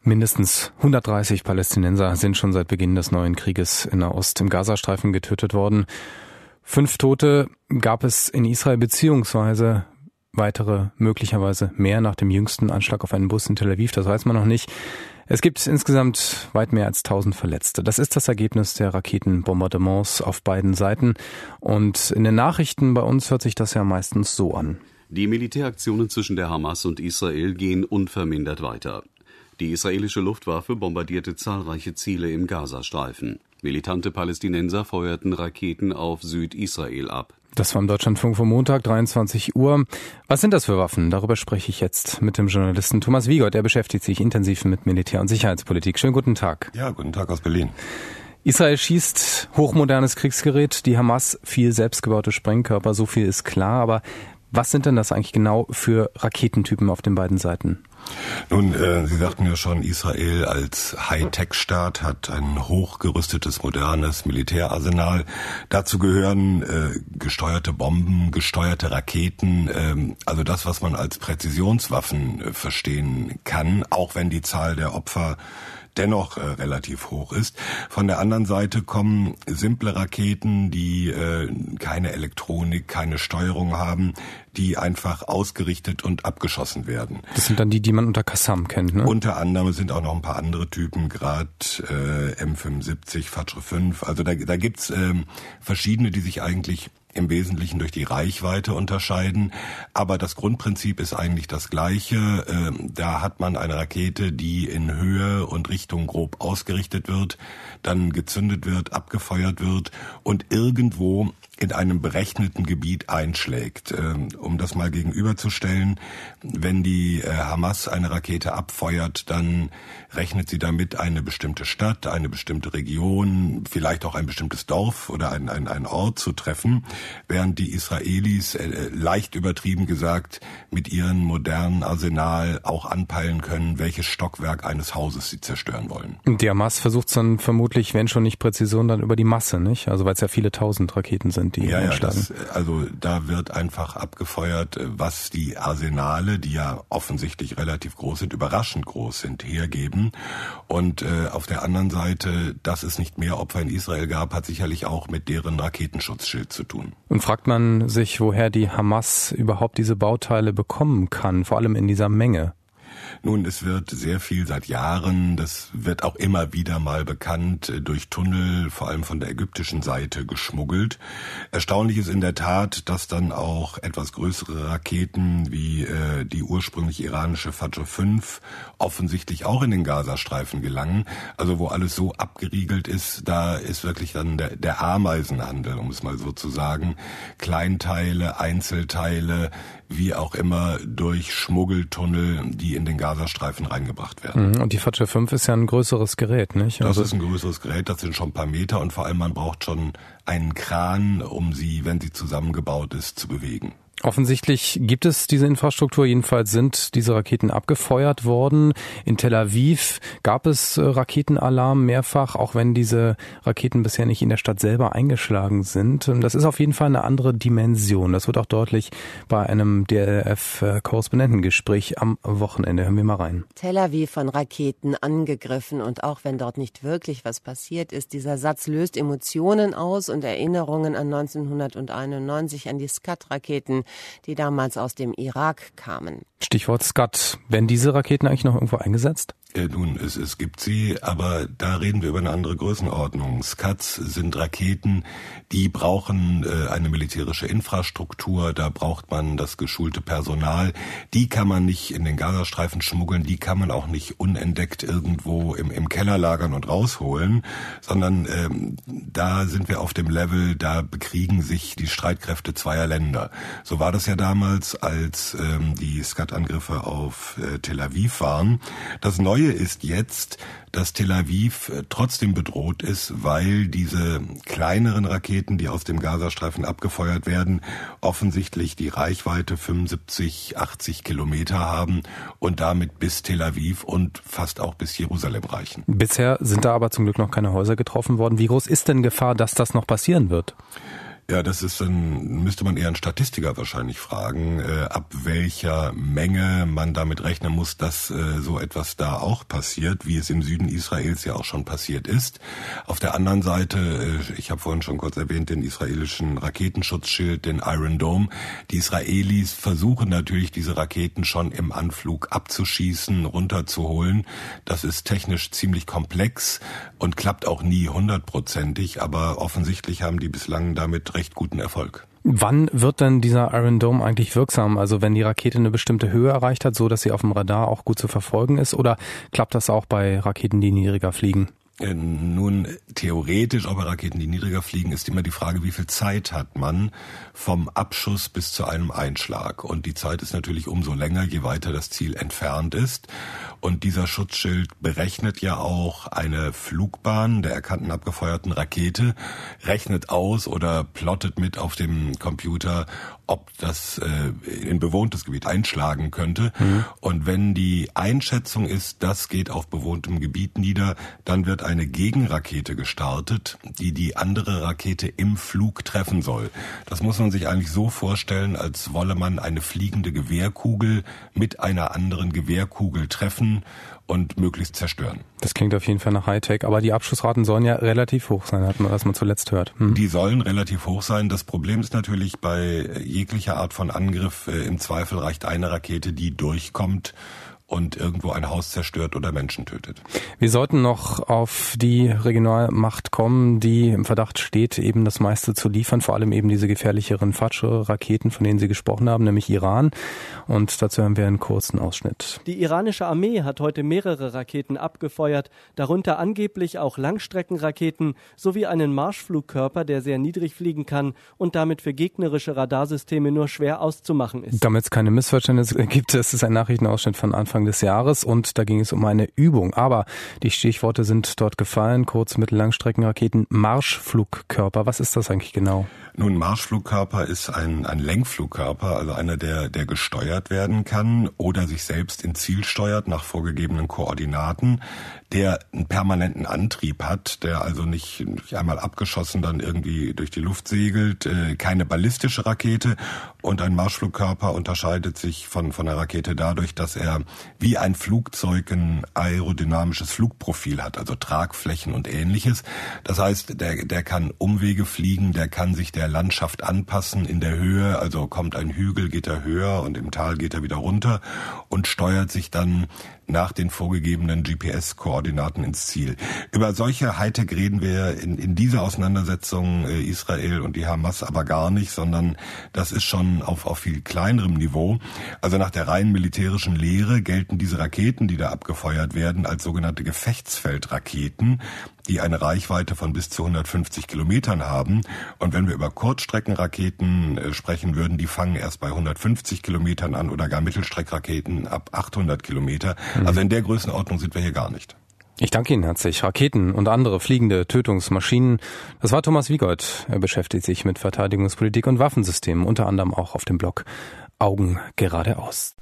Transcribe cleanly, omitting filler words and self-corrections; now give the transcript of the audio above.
Mindestens 130 Palästinenser sind schon seit Beginn des neuen Krieges in Nahost im Gazastreifen getötet worden. 5 Tote gab es in Israel beziehungsweise weitere, möglicherweise mehr nach dem jüngsten Anschlag auf einen Bus in Tel Aviv, das weiß man noch nicht. Es gibt insgesamt weit mehr als 1000 Verletzte. Das ist das Ergebnis der Raketenbombardements auf beiden Seiten. Und in den Nachrichten bei uns hört sich das ja meistens so an. Die Militäraktionen zwischen der Hamas und Israel gehen unvermindert weiter. Die israelische Luftwaffe bombardierte zahlreiche Ziele im Gazastreifen. Militante Palästinenser feuerten Raketen auf Südisrael ab. Das war im Deutschlandfunk vom Montag, 23 Uhr. Was sind das für Waffen? Darüber spreche ich jetzt mit dem Journalisten Thomas Wiegold. Er beschäftigt sich intensiv mit Militär- und Sicherheitspolitik. Schönen guten Tag. Ja, guten Tag aus Berlin. Israel schießt hochmodernes Kriegsgerät, die Hamas viel selbstgebaute Sprengkörper, so viel ist klar. Aber was sind denn das eigentlich genau für Raketentypen auf den beiden Seiten? Nun, Sie sagten ja schon, Israel als Hightech-Staat hat ein hochgerüstetes, modernes Militärarsenal. Dazu gehören gesteuerte Bomben, gesteuerte Raketen, also das, was man als Präzisionswaffen verstehen kann, auch wenn die Zahl der Opfer dennoch relativ hoch ist. Von der anderen Seite kommen simple Raketen, die keine Elektronik, keine Steuerung haben, die einfach ausgerichtet und abgeschossen werden. Das sind dann die man unter Qassam kennt, ne? Unter anderem sind auch noch ein paar andere Typen, gerade M75, Fajr 5. Also da gibt's verschiedene, die sich eigentlich im Wesentlichen durch die Reichweite unterscheiden. Aber das Grundprinzip ist eigentlich das gleiche. Da hat man eine Rakete, die in Höhe und Richtung grob ausgerichtet wird, dann gezündet wird, abgefeuert wird und irgendwo in einem berechneten Gebiet einschlägt. Um das mal gegenüberzustellen, wenn die Hamas eine Rakete abfeuert, dann rechnet sie damit, eine bestimmte Stadt, eine bestimmte Region, vielleicht auch ein bestimmtes Dorf oder ein Ort zu treffen, während die Israelis, leicht übertrieben gesagt, mit ihrem modernen Arsenal auch anpeilen können, welches Stockwerk eines Hauses sie zerstören wollen. Die Hamas versucht es dann vermutlich, wenn schon nicht Präzision, dann über die Masse, nicht? Also weil es ja viele tausend Raketen sind, die einschlagen. Also da wird einfach abgefeuert, was die Arsenale, die ja offensichtlich relativ groß sind, überraschend groß sind, hergeben. Und auf der anderen Seite, dass es nicht mehr Opfer in Israel gab, hat sicherlich auch mit deren Raketenschutzschild zu tun. Und fragt man sich, woher die Hamas überhaupt diese Bauteile bekommen kann, vor allem in dieser Menge? Nun, es wird sehr viel seit Jahren, das wird auch immer wieder mal bekannt, durch Tunnel, vor allem von der ägyptischen Seite, geschmuggelt. Erstaunlich ist in der Tat, dass dann auch etwas größere Raketen wie die ursprünglich iranische Fajr 5 offensichtlich auch in den Gazastreifen gelangen. Also wo alles so abgeriegelt ist, da ist wirklich dann der Ameisenhandel, um es mal so zu sagen. Kleinteile, Einzelteile, wie auch immer, durch Schmuggeltunnel, die in den Gazastreifen reingebracht werden. Und die Fajr 5 ist ja ein größeres Gerät, nicht? Das ist ein größeres Gerät, das sind schon ein paar Meter und vor allem man braucht schon einen Kran, um sie, wenn sie zusammengebaut ist, zu bewegen. Offensichtlich gibt es diese Infrastruktur, jedenfalls sind diese Raketen abgefeuert worden. In Tel Aviv gab es Raketenalarm mehrfach, auch wenn diese Raketen bisher nicht in der Stadt selber eingeschlagen sind. Das ist auf jeden Fall eine andere Dimension. Das wird auch deutlich bei einem DLF-Korrespondentengespräch am Wochenende. Hören wir mal rein. Tel Aviv von Raketen angegriffen und auch wenn dort nicht wirklich was passiert ist, dieser Satz löst Emotionen aus und Erinnerungen an 1991, an die Scud-Raketen, die damals aus dem Irak kamen. Stichwort Scud. Werden diese Raketen eigentlich noch irgendwo eingesetzt? Nun, es gibt sie, aber da reden wir über eine andere Größenordnung. Scuds sind Raketen, die brauchen eine militärische Infrastruktur, da braucht man das geschulte Personal. Die kann man nicht in den Gazastreifen schmuggeln, die kann man auch nicht unentdeckt irgendwo im Keller lagern und rausholen, sondern da sind wir auf dem Level, da bekriegen sich die Streitkräfte zweier Länder. So war das ja damals, als die Scud-Angriffe auf Tel Aviv waren. Das Neue ist jetzt, dass Tel Aviv trotzdem bedroht ist, weil diese kleineren Raketen, die aus dem Gazastreifen abgefeuert werden, offensichtlich die Reichweite 75, 80 Kilometer haben und damit bis Tel Aviv und fast auch bis Jerusalem reichen. Bisher sind da aber zum Glück noch keine Häuser getroffen worden. Wie groß ist denn Gefahr, dass das noch passieren wird? Ja, müsste man eher einen Statistiker wahrscheinlich fragen, ab welcher Menge man damit rechnen muss, dass so etwas da auch passiert, wie es im Süden Israels ja auch schon passiert ist. Auf der anderen Seite, ich habe vorhin schon kurz erwähnt, den israelischen Raketenschutzschild, den Iron Dome. Die Israelis versuchen natürlich, diese Raketen schon im Anflug abzuschießen, runterzuholen. Das ist technisch ziemlich komplex und klappt auch nie 100%ig, aber offensichtlich haben die bislang damit recht guten Erfolg. Wann wird denn dieser Iron Dome eigentlich wirksam? Also wenn die Rakete eine bestimmte Höhe erreicht hat, so dass sie auf dem Radar auch gut zu verfolgen ist, oder klappt das auch bei Raketen, die niedriger fliegen? Nun, theoretisch, auch bei Raketen, die niedriger fliegen, ist immer die Frage, wie viel Zeit hat man vom Abschuss bis zu einem Einschlag. Und die Zeit ist natürlich umso länger, je weiter das Ziel entfernt ist. Und dieser Schutzschild berechnet ja auch eine Flugbahn der erkannten abgefeuerten Rakete, rechnet aus oder plottet mit auf dem Computer, ob das in bewohntes Gebiet einschlagen könnte. Und wenn die Einschätzung ist, das geht auf bewohntem Gebiet nieder, dann wird eine Gegenrakete gestartet, die die andere Rakete im Flug treffen soll. Das muss man sich eigentlich so vorstellen, als wolle man eine fliegende Gewehrkugel mit einer anderen Gewehrkugel treffen und möglichst zerstören. Das klingt auf jeden Fall nach Hightech, aber die Abschussraten sollen ja relativ hoch sein, was man zuletzt hört. Die sollen relativ hoch sein. Das Problem ist natürlich, bei jeglicher Art von Angriff im Zweifel reicht eine Rakete, die durchkommt und irgendwo ein Haus zerstört oder Menschen tötet. Wir sollten noch auf die Regionalmacht kommen, die im Verdacht steht, eben das meiste zu liefern, vor allem eben diese gefährlicheren Raketen, von denen Sie gesprochen haben, nämlich Iran. Und dazu haben wir einen kurzen Ausschnitt. Die iranische Armee hat heute mehrere Raketen abgefeuert, darunter angeblich auch Langstreckenraketen sowie einen Marschflugkörper, der sehr niedrig fliegen kann und damit für gegnerische Radarsysteme nur schwer auszumachen ist. Damit es keine Missverständnisse gibt, es ist ein Nachrichtenausschnitt von Anfang des Jahres und da ging es um eine Übung. Aber die Stichworte sind dort gefallen, Kurz-, Mittel-, Langstreckenraketen, Marschflugkörper. Was ist das eigentlich genau? Nun, Marschflugkörper ist ein Lenkflugkörper, also einer, der gesteuert werden kann oder sich selbst ins Ziel steuert nach vorgegebenen Koordinaten, der einen permanenten Antrieb hat, der also nicht einmal abgeschossen dann irgendwie durch die Luft segelt, keine ballistische Rakete. Und ein Marschflugkörper unterscheidet sich von der Rakete dadurch, dass er wie ein Flugzeug ein aerodynamisches Flugprofil hat, also Tragflächen und Ähnliches. Das heißt, der kann Umwege fliegen, der kann sich der Landschaft anpassen in der Höhe, also kommt ein Hügel, geht er höher und im Tal geht er wieder runter und steuert sich dann nach den vorgegebenen GPS-Koordinaten ins Ziel. Über solche Hightech reden wir in dieser Auseinandersetzung Israel und die Hamas aber gar nicht, sondern das ist schon auf viel kleinerem Niveau. Also nach der rein militärischen Lehre gelten diese Raketen, die da abgefeuert werden, als sogenannte Gefechtsfeldraketen, die eine Reichweite von bis zu 150 Kilometern haben. Und wenn wir über Kurzstreckenraketen sprechen würden, die fangen erst bei 150 Kilometern an oder gar Mittelstreckraketen ab 800 Kilometer. Also in der Größenordnung sind wir hier gar nicht. Ich danke Ihnen herzlich. Raketen und andere fliegende Tötungsmaschinen. Das war Thomas Wiegold. Er beschäftigt sich mit Verteidigungspolitik und Waffensystemen, unter anderem auch auf dem Blog Augen geradeaus.